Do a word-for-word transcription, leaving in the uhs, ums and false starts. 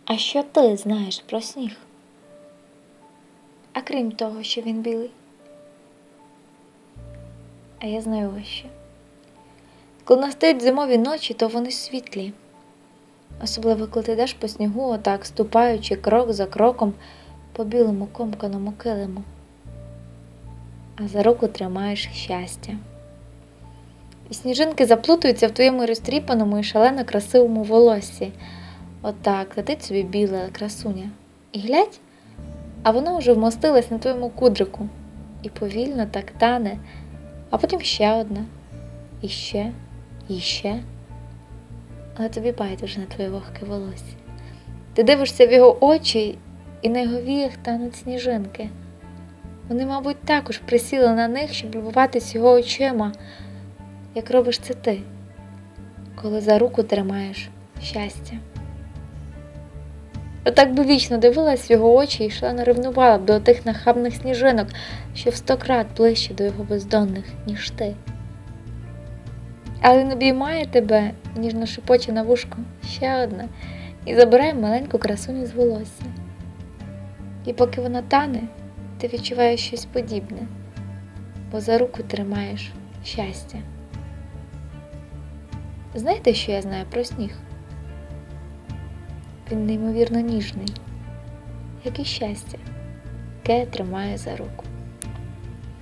А що ти знаєш про сніг? А крім того, що він білий? А я знаю ось що. Коли настають зимові ночі, то вони світлі. Особливо, коли ти йдеш по снігу, отак, ступаючи крок за кроком по білому комканому килиму. А за руку тримаєш щастя. І сніжинки заплутуються в твоєму розтріпаному і шалено красивому волоссі. Отак, летить собі біла красуня. І глядь, а вона вже вмостилась на твоєму кудрику. І повільно так тане, а потім ще одна. І ще, і ще. Але тобі байдуже на твоє вогке волосся. Ти дивишся в його очі, і на його віях тануть сніжинки. Вони, мабуть, також присіли на них, щоб любуватись його очима, як робиш це ти, коли за руку тримаєш щастя. Отак би вічно дивилась в його очі і шалено ревнувала б до тих нахабних сніжинок, що в сто крат ближче до його бездонних, ніж ти. Але він обіймає тебе, ніжно шепоче на вушко ще одна, і забирає маленьку красуню з волосся. І поки вона тане, ти відчуваєш щось подібне, бо за руку тримаєш щастя. Знаєте, що я знаю про сніг? Він неймовірно ніжний, як і щастя, яке я тримаю за руку.